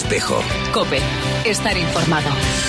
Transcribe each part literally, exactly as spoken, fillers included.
Espejo. COPE. Estar informado.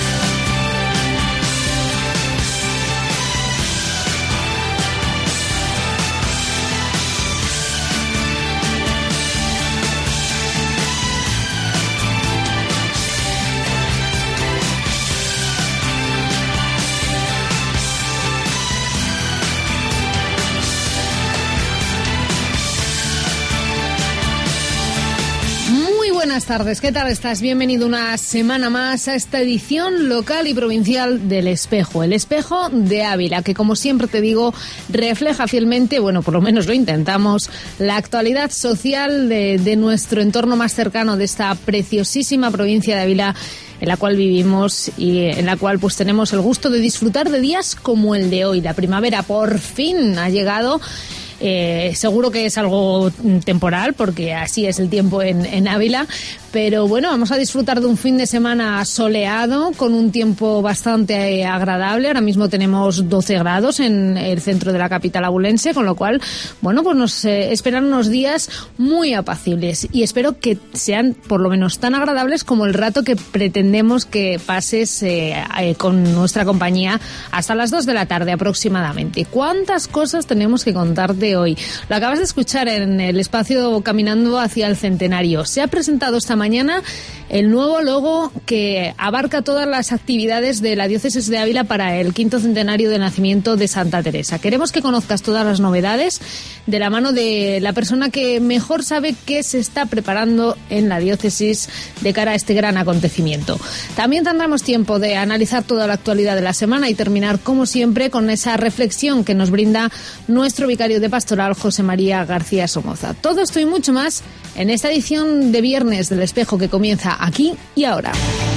Buenas tardes, ¿qué tal estás? Bienvenido una semana más a esta edición local y provincial del Espejo, el Espejo de Ávila, que como siempre te digo, refleja fielmente, bueno, por lo menos lo intentamos, la actualidad social de, de nuestro entorno más cercano, de esta preciosísima provincia de Ávila, en la cual vivimos y en la cual pues tenemos el gusto de disfrutar de días como el de hoy. La primavera por fin ha llegado. Eh, seguro que es algo temporal, porque así es el tiempo en, en Ávila, pero bueno, vamos a disfrutar de un fin de semana soleado, con un tiempo bastante eh, agradable. Ahora mismo tenemos doce grados en el centro de la capital abulense, con lo cual, bueno, pues nos eh, esperan unos días muy apacibles y espero que sean por lo menos tan agradables como el rato que pretendemos que pases eh, eh, con nuestra compañía hasta las dos de la tarde aproximadamente. ¿Cuántas cosas tenemos que contarte hoy? Lo acabas de escuchar en el espacio Caminando hacia el Centenario. Se ha presentado esta mañana el nuevo logo que abarca todas las actividades de la diócesis de Ávila para el quinto centenario de nacimiento de Santa Teresa. Queremos que conozcas todas las novedades de la mano de la persona que mejor sabe qué se está preparando en la diócesis de cara a este gran acontecimiento. También tendremos tiempo de analizar toda la actualidad de la semana y terminar, como siempre, con esa reflexión que nos brinda nuestro vicario de pastoral, José María García Somoza. Todo esto y mucho más en esta edición de viernes del Espejo, que comienza aquí y ahora.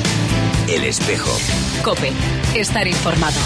El Espejo. COPE. Estar informado.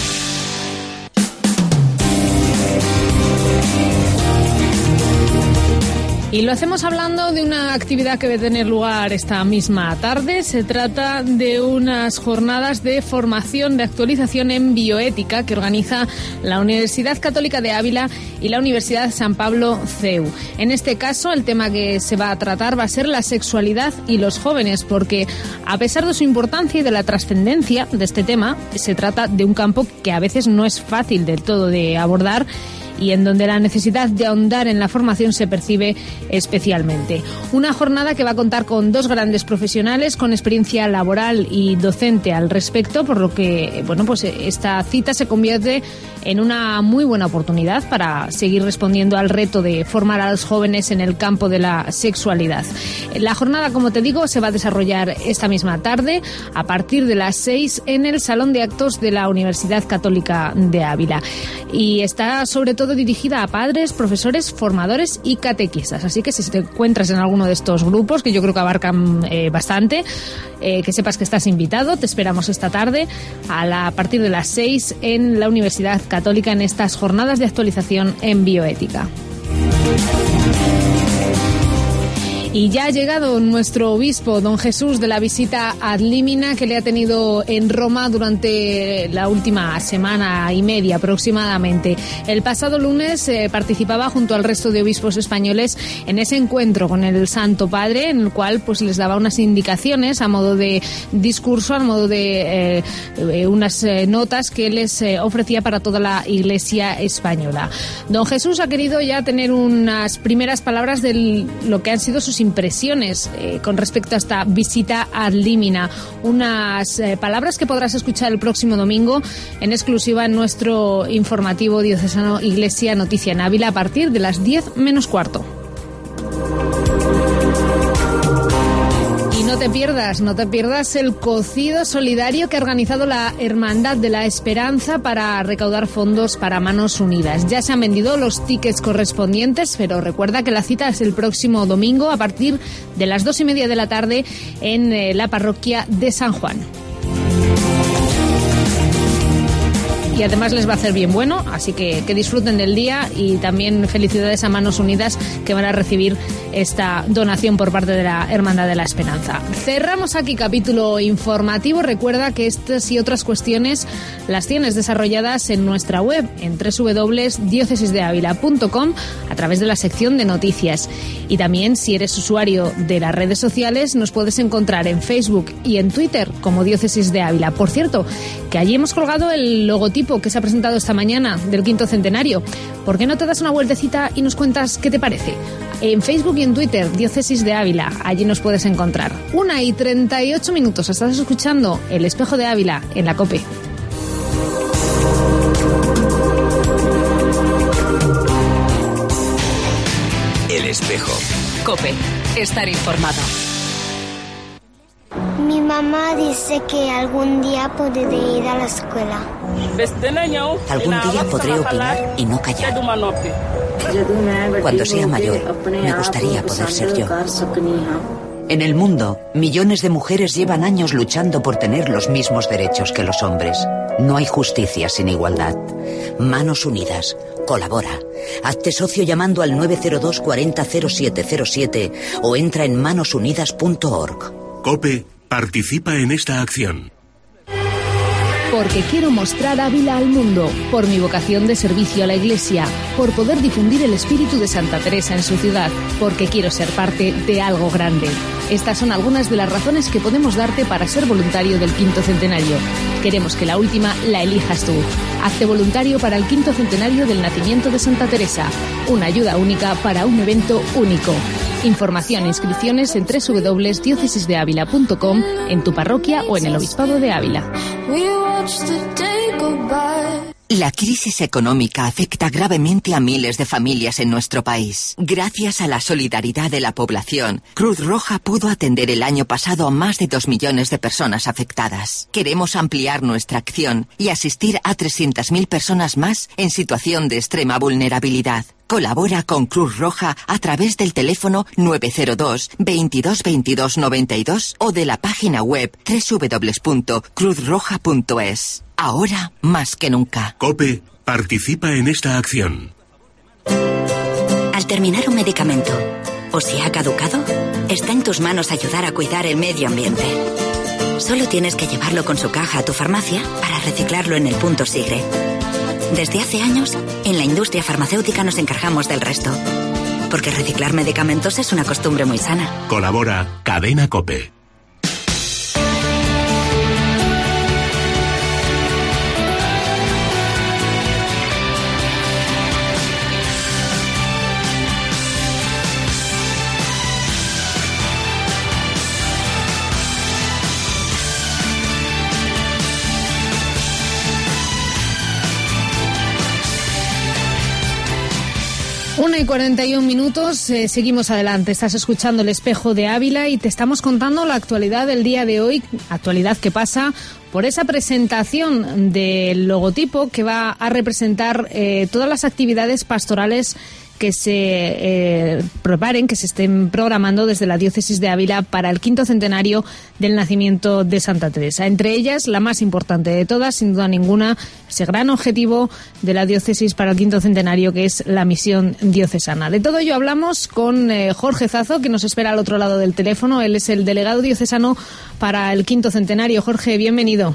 Y lo hacemos hablando de una actividad que debe tener lugar esta misma tarde. Se trata de unas jornadas de formación, de actualización en bioética que organiza la Universidad Católica de Ávila y la Universidad San Pablo C E U. En este caso, el tema que se va a tratar va a ser la sexualidad y los jóvenes, porque a pesar de su importancia y de la trascendencia de este tema, se trata de un campo que a veces no es fácil del todo de abordar y en donde la necesidad de ahondar en la formación se percibe especialmente. Una jornada que va a contar con dos grandes profesionales con experiencia laboral y docente al respecto, por lo que, bueno, pues esta cita se convierte en una muy buena oportunidad para seguir respondiendo al reto de formar a los jóvenes en el campo de la sexualidad. La jornada, como te digo, se va a desarrollar esta misma tarde a partir de las seis en el Salón de Actos de la Universidad Católica de Ávila y está sobre todo dirigida a padres, profesores, formadores y catequistas. Así que si te encuentras en alguno de estos grupos, que yo creo que abarcan eh, bastante, eh, que sepas que estás invitado. Te esperamos esta tarde a, la, a partir de las seis en la Universidad Católica en estas jornadas de actualización en bioética. Y ya ha llegado nuestro obispo, don Jesús, de la visita ad limina que le ha tenido en Roma durante la última semana y media aproximadamente. El pasado lunes eh, participaba junto al resto de obispos españoles en ese encuentro con el Santo Padre, en el cual pues les daba unas indicaciones a modo de discurso, a modo de eh, eh, unas eh, notas que les eh, ofrecía para toda la Iglesia española. Don Jesús ha querido ya tener unas primeras palabras de lo que han sido sus impresiones eh, con respecto a esta visita ad limina. Unas eh, palabras que podrás escuchar el próximo domingo en exclusiva en nuestro informativo diocesano Iglesia Noticia en Ávila a partir de las diez menos cuarto. No te pierdas, no te pierdas el cocido solidario que ha organizado la Hermandad de la Esperanza para recaudar fondos para Manos Unidas. Ya se han vendido los tickets correspondientes, pero recuerda que la cita es el próximo domingo a partir de las dos y media de la tarde en eh, la parroquia de San Juan. y además les va a hacer bien bueno, así que que disfruten del día y también felicidades a Manos Unidas que van a recibir esta donación por parte de la Hermandad de la Esperanza. Cerramos aquí capítulo informativo. Recuerda que estas y otras cuestiones las tienes desarrolladas en nuestra web en doble u doble u doble u punto diócesis de ávila punto com a través de la sección de noticias. Y también, si eres usuario de las redes sociales, nos puedes encontrar en Facebook y en Twitter como Diócesis de Ávila. Por cierto, que allí hemos colgado el logotipo que se ha presentado esta mañana del quinto centenario. ¿Por qué no te das una vueltecita y nos cuentas qué te parece? En Facebook y en Twitter, Diócesis de Ávila, allí nos puedes encontrar. Una y treinta y ocho minutos, estás escuchando El Espejo de Ávila en la COPE. El Espejo. COPE, estar informado. Mi mamá dice que algún día podré ir a la escuela. Algún día podré opinar y no callar. Cuando sea mayor, me gustaría poder ser yo. En el mundo, millones de mujeres llevan años luchando por tener los mismos derechos que los hombres. No hay justicia sin igualdad. Manos Unidas. Colabora. Hazte socio llamando al nueve cero dos cuarenta cero siete cero siete o entra en manos unidas punto org. COPE participa en esta acción. Porque quiero mostrar Ávila al mundo, por mi vocación de servicio a la Iglesia, por poder difundir el espíritu de Santa Teresa en su ciudad, porque quiero ser parte de algo grande. Estas son algunas de las razones que podemos darte para ser voluntario del quinto centenario. Queremos que la última la elijas tú. Hazte voluntario para el quinto centenario del nacimiento de Santa Teresa. Una ayuda única para un evento único. Información e inscripciones en doble u doble u doble u punto diócesis de ávila punto com, en tu parroquia o en el Obispado de Ávila. La crisis económica afecta gravemente a miles de familias en nuestro país. Gracias a la solidaridad de la población, Cruz Roja pudo atender el año pasado a más de dos millones de personas afectadas. Queremos ampliar nuestra acción y asistir a trescientas mil personas más en situación de extrema vulnerabilidad. Colabora con Cruz Roja a través del teléfono nueve cero dos, veintidós veintidós noventa y dos o de la página web doble u doble u doble u punto cruz roja punto es. Ahora más que nunca. COPE participa en esta acción. Al terminar un medicamento o si ha caducado, está en tus manos ayudar a cuidar el medio ambiente. Solo tienes que llevarlo con su caja a tu farmacia para reciclarlo en el punto Sigre. Desde hace años, en la industria farmacéutica nos encargamos del resto. Porque reciclar medicamentos es una costumbre muy sana. Colabora Cadena COPE. Una y cuarenta y un minutos, eh, seguimos adelante. Estás escuchando El Espejo de Ávila y te estamos contando la actualidad del día de hoy, actualidad que pasa por esa presentación del logotipo que va a representar eh, todas las actividades pastorales que se eh, preparen, que se estén programando desde la Diócesis de Ávila para el quinto centenario del nacimiento de Santa Teresa. Entre ellas, la más importante de todas, sin duda ninguna, ese gran objetivo de la Diócesis para el quinto centenario, que es la misión diocesana. De todo ello hablamos con eh, Jorge Zazo, que nos espera al otro lado del teléfono. Él es el delegado diocesano para el quinto centenario. Jorge, bienvenido.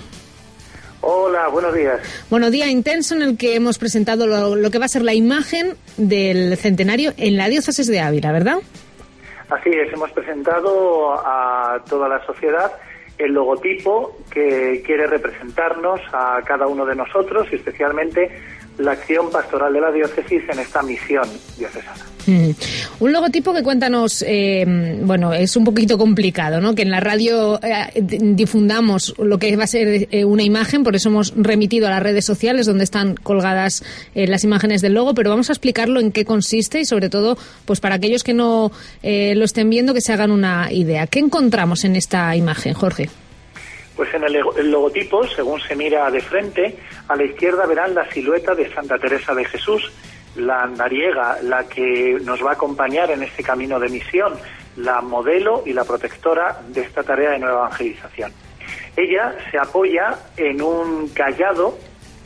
Hola, buenos días. Bueno, día intenso en el que hemos presentado lo, lo que va a ser la imagen del centenario en la Diócesis de Ávila, ¿verdad? Así es, hemos presentado a toda la sociedad el logotipo que quiere representarnos a cada uno de nosotros y especialmente la acción pastoral de la diócesis en esta misión diocesana. Mm. Un logotipo que cuéntanos, eh, bueno, es un poquito complicado, ¿no? Que en la radio eh, difundamos lo que va a ser eh, una imagen, por eso hemos remitido a las redes sociales donde están colgadas eh, las imágenes del logo, pero vamos a explicarlo en qué consiste y sobre todo, pues para aquellos que no eh, lo estén viendo, que se hagan una idea. ¿Qué encontramos en esta imagen, Jorge? Pues en el, el logotipo, según se mira de frente, a la izquierda verán la silueta de Santa Teresa de Jesús, la andariega, la que nos va a acompañar en este camino de misión, la modelo y la protectora de esta tarea de nueva evangelización. Ella se apoya en un cayado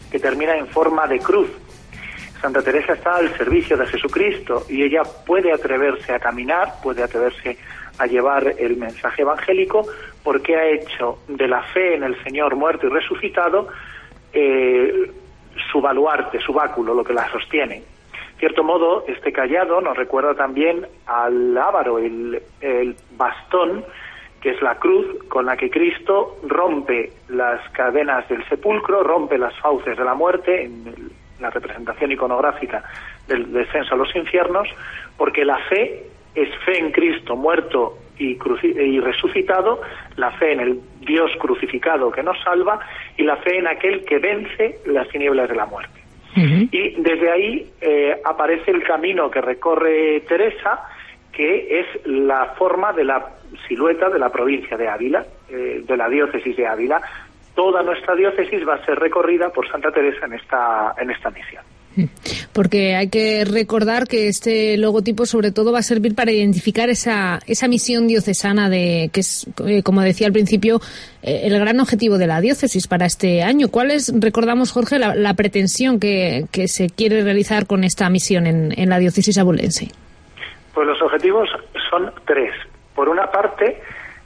que termina en forma de cruz. Santa Teresa está al servicio de Jesucristo y ella puede atreverse a caminar, puede atreverse a llevar el mensaje evangélico porque ha hecho de la fe en el Señor muerto y resucitado eh, su baluarte, su báculo, lo que la sostiene. En cierto modo, este cayado nos recuerda también al ávaro, el, el bastón, que es la cruz con la que Cristo rompe las cadenas del sepulcro, rompe las fauces de la muerte, en el, la representación iconográfica del descenso a los infiernos, porque la fe es fe en Cristo muerto y, cruci- y resucitado, la fe en el Dios crucificado que nos salva y la fe en aquel que vence las tinieblas de la muerte. Uh-huh. Y desde ahí eh, aparece el camino que recorre Teresa, que es la forma de la silueta de la provincia de Ávila, eh, de la diócesis de Ávila. Toda nuestra diócesis va a ser recorrida por Santa Teresa en esta en esta misión. Porque hay que recordar que este logotipo sobre todo va a servir para identificar esa esa misión diocesana de que es, eh, como decía al principio, eh, el gran objetivo de la diócesis para este año. ¿Cuál es, recordamos, Jorge, la, la pretensión que, que se quiere realizar con esta misión en, en la diócesis abulense? Pues los objetivos son tres. Por una parte,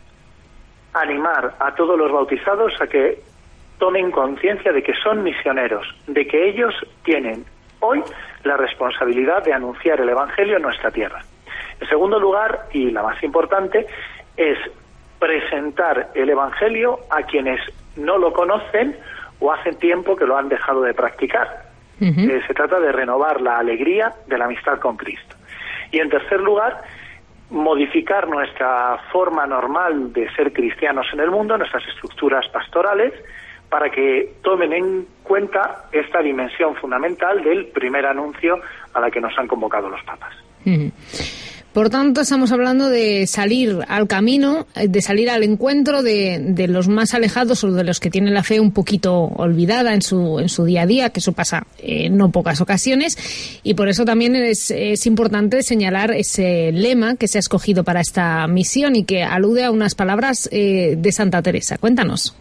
animar a todos los bautizados a que tomen conciencia de que son misioneros, de que ellos tienen hoy la responsabilidad de anunciar el Evangelio en nuestra tierra. En segundo lugar, y la más importante, es presentar el Evangelio a quienes no lo conocen o hace tiempo que lo han dejado de practicar. Uh-huh. Eh, se trata de renovar la alegría de la amistad con Cristo. Y en tercer lugar, modificar nuestra forma normal de ser cristianos en el mundo, nuestras estructuras pastorales, para que tomen en cuenta esta dimensión fundamental del primer anuncio a la que nos han convocado los papas. Uh-huh. Por tanto, estamos hablando de salir al camino, de salir al encuentro de, de los más alejados o de los que tienen la fe un poquito olvidada en su en su día a día, que eso pasa en no pocas ocasiones, y por eso también es, es importante señalar ese lema que se ha escogido para esta misión y que alude a unas palabras eh, de Santa Teresa. Cuéntanos.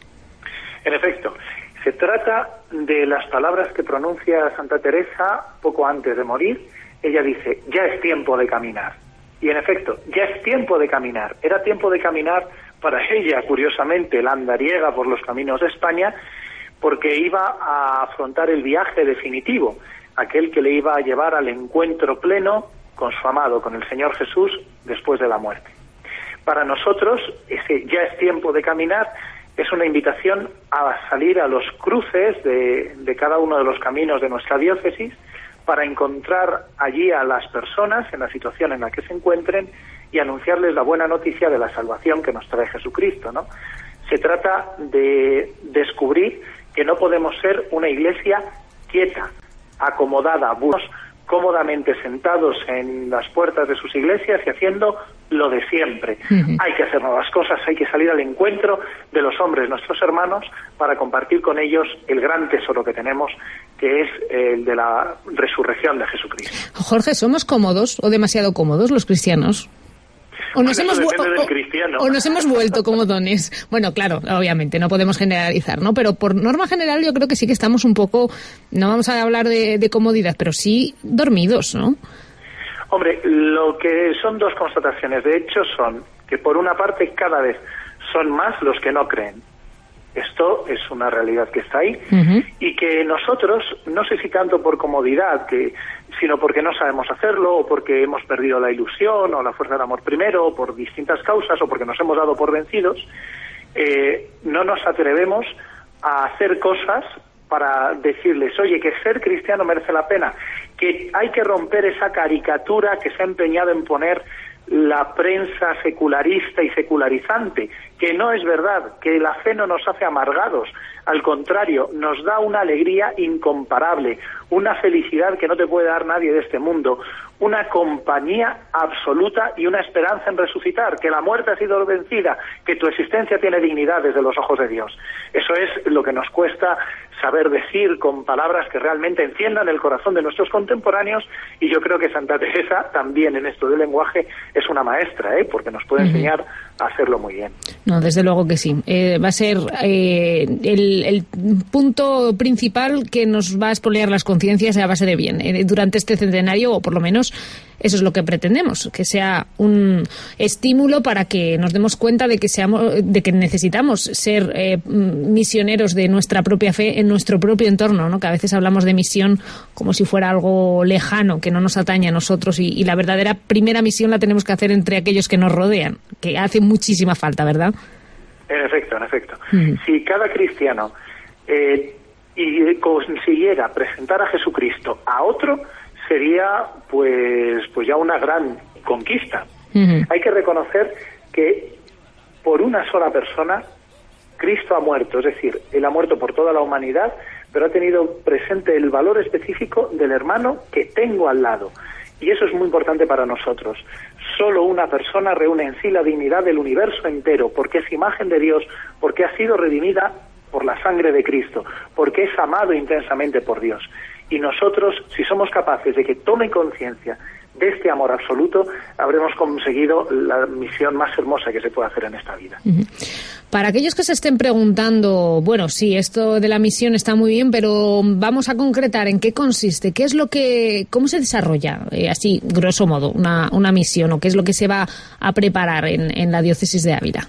En efecto, se trata de las palabras que pronuncia Santa Teresa poco antes de morir. Ella dice, ya es tiempo de caminar. Y en efecto, ya es tiempo de caminar. Era tiempo de caminar para ella, curiosamente, la andariega por los caminos de España, porque iba a afrontar el viaje definitivo, aquel que le iba a llevar al encuentro pleno con su amado, con el Señor Jesús, después de la muerte. Para nosotros, ese ya es tiempo de caminar es una invitación a salir a los cruces de, de cada uno de los caminos de nuestra diócesis, para encontrar allí a las personas en la situación en la que se encuentren y anunciarles la buena noticia de la salvación que nos trae Jesucristo, ¿no? Se trata de descubrir que no podemos ser una iglesia quieta, acomodada, cómodamente sentados en las puertas de sus iglesias y haciendo lo de siempre. Uh-huh. Hay que hacer nuevas cosas, hay que salir al encuentro de los hombres, nuestros hermanos, para compartir con ellos el gran tesoro que tenemos, que es el de la resurrección de Jesucristo. Jorge, ¿somos cómodos o demasiado cómodos los cristianos? O nos, bueno, hemos, depende o, del cristiano. o nos hemos vuelto comodones. Bueno, claro, obviamente, no podemos generalizar, ¿no? Pero por norma general yo creo que sí que estamos un poco, no vamos a hablar de, de comodidad, pero sí dormidos, ¿no? Hombre, lo que son dos constataciones, de hecho, son que por una parte cada vez son más los que no creen. Esto es una realidad que está ahí. Uh-huh. Y que nosotros, no sé si tanto por comodidad, que sino porque no sabemos hacerlo, o porque hemos perdido la ilusión, o la fuerza del amor primero, o por distintas causas, o porque nos hemos dado por vencidos, eh, no nos atrevemos a hacer cosas para decirles, oye, que ser cristiano merece la pena, que hay que romper esa caricatura que se ha empeñado en poner la prensa secularista y secularizante, que no es verdad, que la fe no nos hace amargados, al contrario, nos da una alegría incomparable, una felicidad que no te puede dar nadie de este mundo, una compañía absoluta y una esperanza en resucitar, que la muerte ha sido vencida, que tu existencia tiene dignidad desde los ojos de Dios. Eso es lo que nos cuesta saber decir con palabras que realmente enciendan el corazón de nuestros contemporáneos, y yo creo que Santa Teresa también en esto del lenguaje es una maestra, ¿eh? Porque nos puede enseñar a hacerlo muy bien. No, desde luego que sí. Eh, va a ser eh, el, el punto principal que nos va a expoliar las conciencias a base de bien eh, durante este centenario, o por lo menos eso es lo que pretendemos, que sea un estímulo para que nos demos cuenta de que seamos, de que necesitamos ser eh, misioneros de nuestra propia fe en nuestro propio entorno, ¿no? Que a veces hablamos de misión como si fuera algo lejano, que no nos atañe a nosotros, y, y la verdadera primera misión la tenemos que hacer entre aquellos que nos rodean, que hace muchísima falta, ¿verdad? En efecto, en efecto. Mm. Si cada cristiano eh, y consiguiera presentar a Jesucristo a otro, sería pues pues ya una gran conquista. Uh-huh. Hay que reconocer que por una sola persona Cristo ha muerto, es decir, Él ha muerto por toda la humanidad, pero ha tenido presente el valor específico del hermano que tengo al lado. Y eso es muy importante para nosotros. Solo una persona reúne en sí la dignidad del universo entero, porque es imagen de Dios, porque ha sido redimida por la sangre de Cristo, porque es amado intensamente por Dios. Y nosotros, si somos capaces de que tome conciencia de este amor absoluto, habremos conseguido la misión más hermosa que se puede hacer en esta vida. Uh-huh. Para aquellos que se estén preguntando, bueno, sí, esto de la misión está muy bien, pero vamos a concretar en qué consiste, qué es lo que, cómo se desarrolla, eh, así, grosso modo, una, una misión, o qué es lo que se va a preparar en, en la diócesis de Ávila.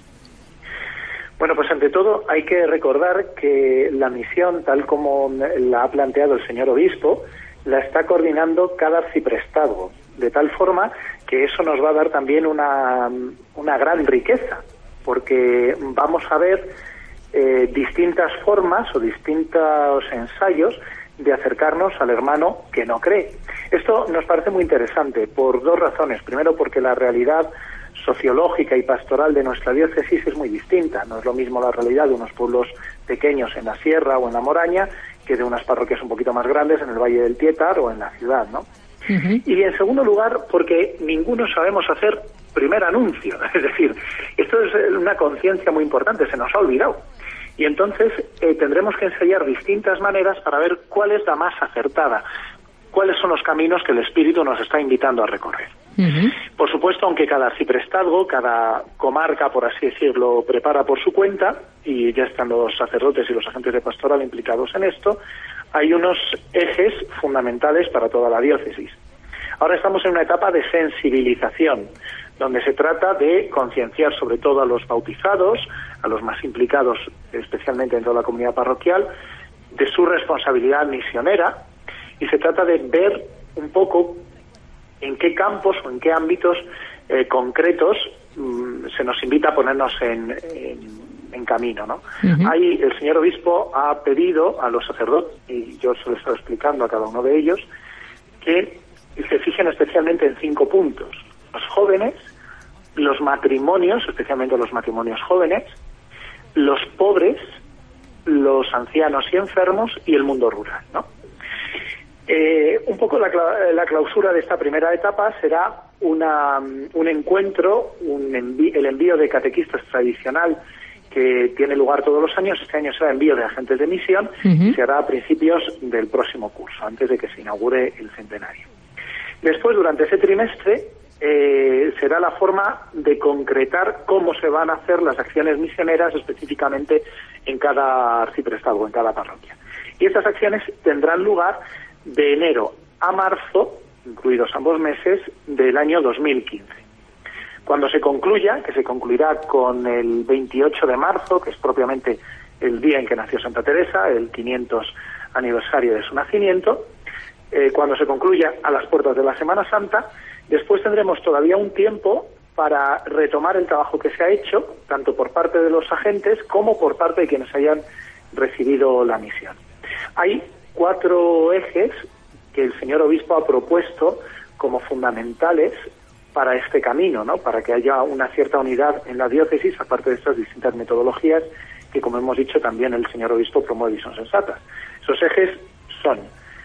Bueno, pues ante todo hay que recordar que la misión, tal como la ha planteado el señor obispo, la está coordinando cada arciprestazgo, de tal forma que eso nos va a dar también una, una gran riqueza, porque vamos a ver eh, distintas formas o distintos ensayos de acercarnos al hermano que no cree. Esto nos parece muy interesante por dos razones. Primero, porque la realidad sociológica y pastoral de nuestra diócesis es muy distinta. No es lo mismo la realidad de unos pueblos pequeños en la sierra o en la moraña que de unas parroquias un poquito más grandes en el Valle del Tietar o en la ciudad, ¿no? Uh-huh. Y en segundo lugar, porque ninguno sabemos hacer primer anuncio. Es decir, esto es una conciencia muy importante, se nos ha olvidado. Y entonces eh, tendremos que ensayar distintas maneras para ver cuál es la más acertada, cuáles son los caminos que el Espíritu nos está invitando a recorrer. Uh-huh. Por supuesto, aunque cada arciprestazgo, cada comarca, por así decirlo, prepara por su cuenta, y ya están los sacerdotes y los agentes de pastoral implicados en esto, hay unos ejes fundamentales para toda la diócesis. Ahora estamos en una etapa de sensibilización, donde se trata de concienciar sobre todo a los bautizados, a los más implicados, especialmente dentro de la comunidad parroquial, de su responsabilidad misionera, y se trata de ver un poco en qué campos o en qué ámbitos eh, concretos mmm, se nos invita a ponernos en, en, en camino, ¿no? Uh-huh. Ahí el señor obispo ha pedido a los sacerdotes, y yo se lo he estado explicando a cada uno de ellos, que se fijen especialmente en cinco puntos: los jóvenes, los matrimonios, especialmente los matrimonios jóvenes, los pobres, los ancianos y enfermos, y el mundo rural, ¿no? Eh, un poco la, la clausura de esta primera etapa será una, un encuentro, un envi- el envío de catequistas tradicional que tiene lugar todos los años. Este año será envío de agentes de misión, uh-huh. y se hará a principios del próximo curso, antes de que se inaugure el centenario. Después, durante ese trimestre, eh, será la forma de concretar cómo se van a hacer las acciones misioneras específicamente en cada arciprestazgo, en cada parroquia. Y estas acciones tendrán lugar de enero a marzo, incluidos ambos meses, del año dos mil quince. Cuando se concluya, que se concluirá con el veintiocho de marzo, que es propiamente el día en que nació Santa Teresa, el quinientos aniversario de su nacimiento, eh, cuando se concluya a las puertas de la Semana Santa, después tendremos todavía un tiempo para retomar el trabajo que se ha hecho, tanto por parte de los agentes como por parte de quienes hayan recibido la misión. Hay cuatro ejes que el señor obispo ha propuesto como fundamentales para este camino, ¿no? Para que haya una cierta unidad en la diócesis, aparte de estas distintas metodologías que, como hemos dicho, también el señor obispo promueve y son sensatas. Esos ejes son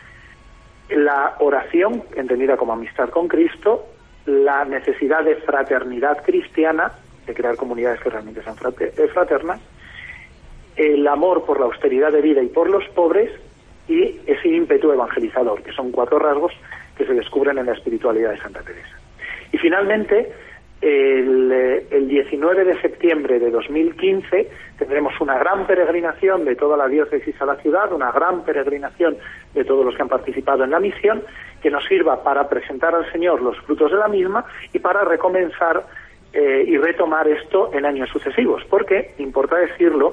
la oración, entendida como amistad con Cristo, la necesidad de fraternidad cristiana, de crear comunidades que realmente sean fraternas, el amor por la austeridad de vida y por los pobres, y ese ímpetu evangelizador, que son cuatro rasgos que se descubren en la espiritualidad de Santa Teresa. Y finalmente, El, el diecinueve de septiembre de dos mil quince tendremos una gran peregrinación de toda la diócesis a la ciudad, una gran peregrinación de todos los que han participado en la misión, que nos sirva para presentar al Señor los frutos de la misma y para recomenzar eh, y retomar esto en años sucesivos. Porque, importa decirlo,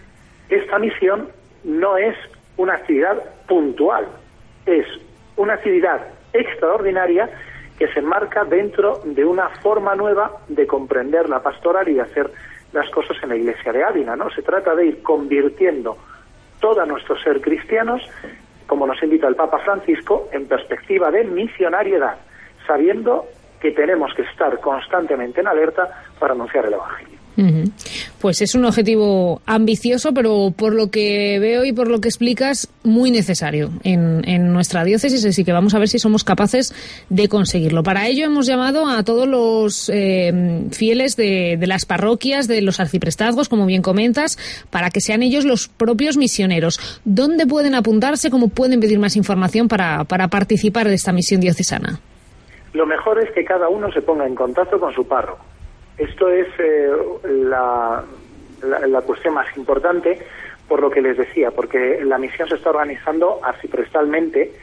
esta misión no es una actividad puntual, es una actividad extraordinaria que se enmarca dentro de una forma nueva de comprender la pastoral y de hacer las cosas en la Iglesia de Ávila, ¿no? Se trata de ir convirtiendo todo nuestro ser cristianos, como nos invita el Papa Francisco, en perspectiva de misionariedad, sabiendo que tenemos que estar constantemente en alerta para anunciar el Evangelio. Uh-huh. Pues es un objetivo ambicioso, pero por lo que veo y por lo que explicas, muy necesario en, en nuestra diócesis, así que vamos a ver si somos capaces de conseguirlo. Para ello hemos llamado a todos los eh, fieles de, de las parroquias, de los arciprestazgos, como bien comentas, para que sean ellos los propios misioneros. ¿Dónde pueden apuntarse? ¿Cómo pueden pedir más información para, para participar de esta misión diocesana? Lo mejor es que cada uno se ponga en contacto con su párroco. Esto es eh, la, la, la cuestión más importante, por lo que les decía, porque la misión se está organizando arciprestalmente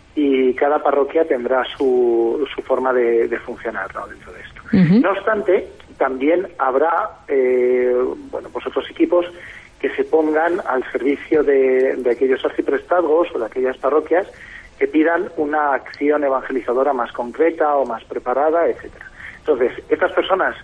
y cada parroquia tendrá su, su forma de, de funcionar, ¿no?, dentro de esto. Uh-huh. No obstante, también habrá eh, bueno, pues otros equipos que se pongan al servicio de, de aquellos arciprestazgos o de aquellas parroquias que pidan una acción evangelizadora más concreta o más preparada, etcétera. Entonces, estas personas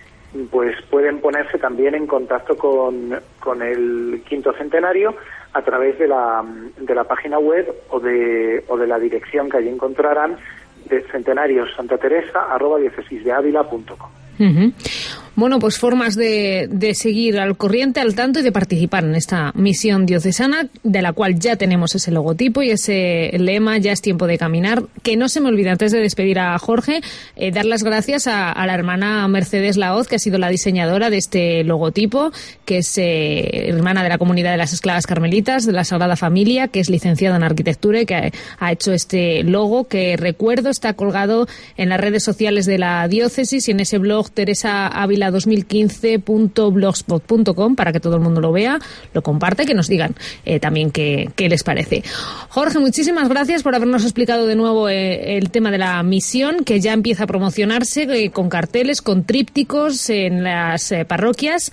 pues pueden ponerse también en contacto con, con el quinto centenario a través de la, de la página web o de, o de la dirección que allí encontrarán de centenariosantateresa arroba diocesisdeavila punto com. Uh-huh. Bueno, pues formas de, de seguir al corriente, al tanto y de participar en esta misión diocesana, de la cual ya tenemos ese logotipo y ese lema, ya es tiempo de caminar. Que no se me olvide, antes de despedir a Jorge, eh, dar las gracias a, a la hermana Mercedes Laoz, que ha sido la diseñadora de este logotipo, que es eh, hermana de la Comunidad de las Esclavas Carmelitas, de la Sagrada Familia, que es licenciada en arquitectura y que ha, ha hecho este logo, que recuerdo está colgado en las redes sociales de la diócesis y en ese blog teresa avila dos mil quince punto blogspot punto com, para que todo el mundo lo vea, lo comparte, que nos digan eh, también qué, qué les parece. Jorge, muchísimas gracias por habernos explicado de nuevo eh, el tema de la misión, que ya empieza a promocionarse eh, con carteles, con trípticos en las eh, parroquias,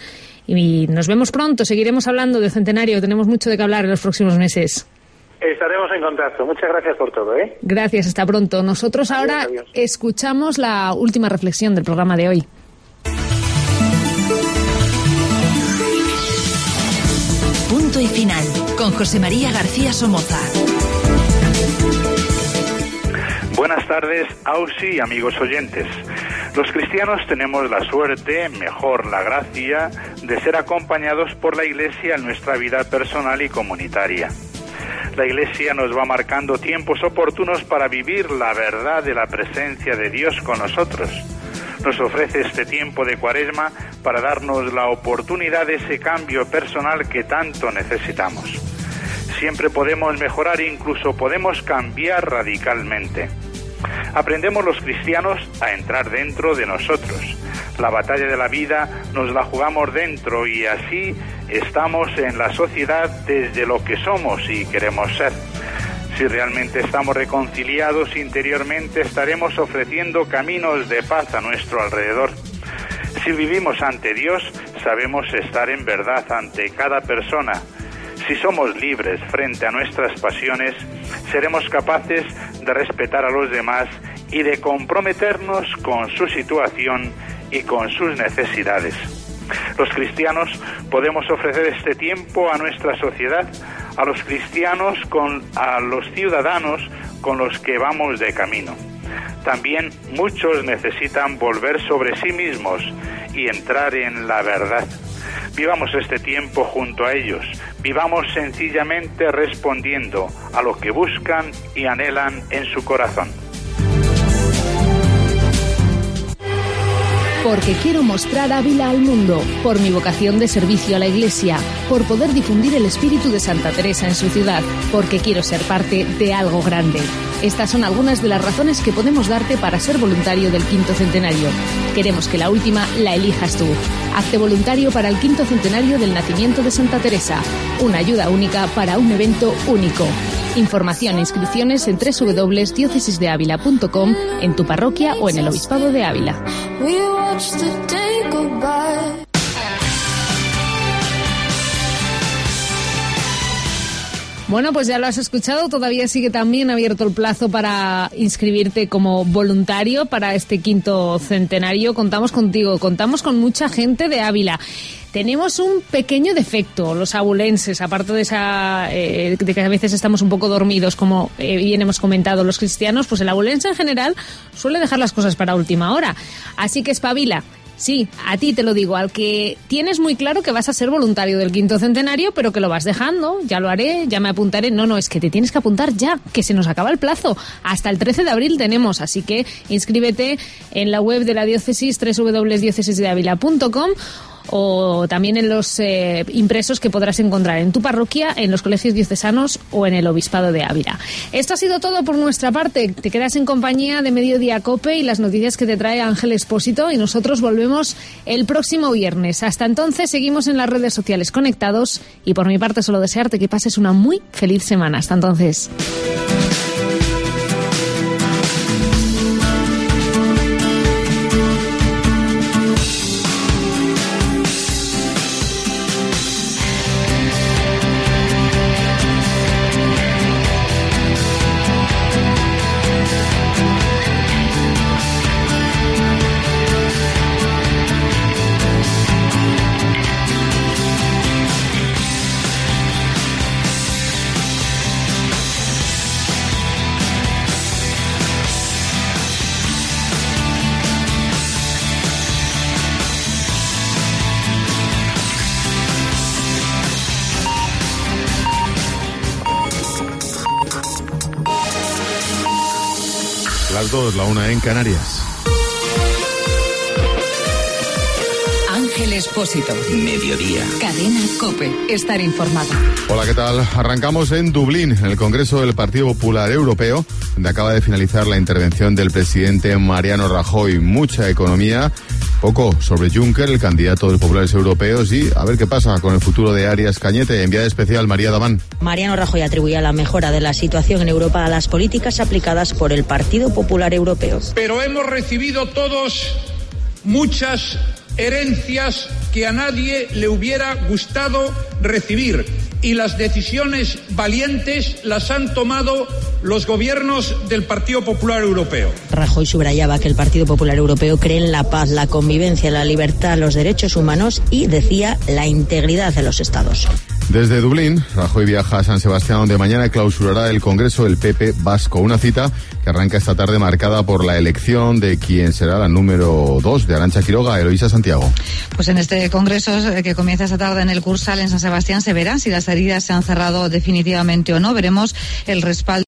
y nos vemos pronto. Seguiremos hablando de Centenario, tenemos mucho de qué hablar en los próximos meses. Estaremos en contacto. Muchas gracias por todo, ¿eh? Gracias, hasta pronto. Nosotros adiós, ahora adiós. Escuchamos la última reflexión del programa de hoy. Punto y final, con José María García Somoza. Buenas tardes, Ausi y amigos oyentes. Los cristianos tenemos la suerte, mejor la gracia, de ser acompañados por la Iglesia en nuestra vida personal y comunitaria. La Iglesia nos va marcando tiempos oportunos para vivir la verdad de la presencia de Dios con nosotros. Nos ofrece este tiempo de Cuaresma para darnos la oportunidad de ese cambio personal que tanto necesitamos. Siempre podemos mejorar e incluso podemos cambiar radicalmente. Aprendemos los cristianos a entrar dentro de nosotros. La batalla de la vida nos la jugamos dentro y así estamos en la sociedad desde lo que somos y queremos ser. Si realmente estamos reconciliados interiormente, estaremos ofreciendo caminos de paz a nuestro alrededor. Si vivimos ante Dios, sabemos estar en verdad ante cada persona. Si somos libres frente a nuestras pasiones, seremos capaces de respetar a los demás y de comprometernos con su situación y con sus necesidades. Los cristianos podemos ofrecer este tiempo a nuestra sociedad, a los cristianos, con, a los ciudadanos con los que vamos de camino. También muchos necesitan volver sobre sí mismos y entrar en la verdad. Vivamos este tiempo junto a ellos, vivamos sencillamente respondiendo a lo que buscan y anhelan en su corazón. Porque quiero mostrar Ávila al mundo, por mi vocación de servicio a la Iglesia, por poder difundir el espíritu de Santa Teresa en su ciudad, porque quiero ser parte de algo grande. Estas son algunas de las razones que podemos darte para ser voluntario del quinto centenario. Queremos que la última la elijas tú. Hazte voluntario para el quinto centenario del nacimiento de Santa Teresa. Una ayuda única para un evento único. Información e inscripciones en doble u doble u doble u punto diócesis de ávila punto com, en tu parroquia o en el Obispado de Ávila. Bueno, pues ya lo has escuchado, todavía sigue también abierto el plazo para inscribirte como voluntario para este quinto centenario. Contamos contigo, contamos con mucha gente de Ávila. Tenemos un pequeño defecto, los abulenses, aparte de esa eh, de que a veces estamos un poco dormidos, como eh, bien hemos comentado los cristianos, pues el abulense en general suele dejar las cosas para última hora. Así que espabila. Sí, a ti te lo digo, al que tienes muy claro que vas a ser voluntario del quinto centenario, pero que lo vas dejando, ya lo haré, ya me apuntaré. No, no, es que te tienes que apuntar ya, que se nos acaba el plazo. Hasta el trece de abril tenemos, así que inscríbete en la web de la diócesis, doble u doble u doble u punto diócesis de ávila punto com, o también en los eh, impresos que podrás encontrar en tu parroquia, en los colegios diocesanos o en el Obispado de Ávila. Esto ha sido todo por nuestra parte. Te quedas en compañía de Mediodía Cope y las noticias que te trae Ángel Expósito, y nosotros volvemos el próximo viernes. Hasta entonces seguimos en las redes sociales conectados, y por mi parte solo desearte que pases una muy feliz semana. Hasta entonces. Las dos, la una en Canarias. Ángel Expósito. Mediodía. Cadena COPE. Estar informado. Hola, ¿qué tal? Arrancamos en Dublín, en el Congreso del Partido Popular Europeo, donde acaba de finalizar la intervención del presidente Mariano Rajoy. Mucha economía, poco sobre Juncker, el candidato de los populares europeos, y a ver qué pasa con el futuro de Arias Cañete. Enviada especial, María Damán. Mariano Rajoy atribuía la mejora de la situación en Europa a las políticas aplicadas por el Partido Popular Europeo. Pero hemos recibido todos muchas herencias que a nadie le hubiera gustado recibir, y las decisiones valientes las han tomado los gobiernos del Partido Popular Europeo. Rajoy subrayaba que el Partido Popular Europeo cree en la paz, la convivencia, la libertad, los derechos humanos y, decía, la integridad de los estados. Desde Dublín, Rajoy viaja a San Sebastián, donde mañana clausurará el Congreso del P P vasco. Una cita que arranca esta tarde marcada por la elección de quien será la número dos de Arantxa Quiroga. Eloísa Santiago. Pues en este Congreso que comienza esta tarde en el Cursal en San Sebastián se verá si las heridas se han cerrado definitivamente o no. Veremos el respaldo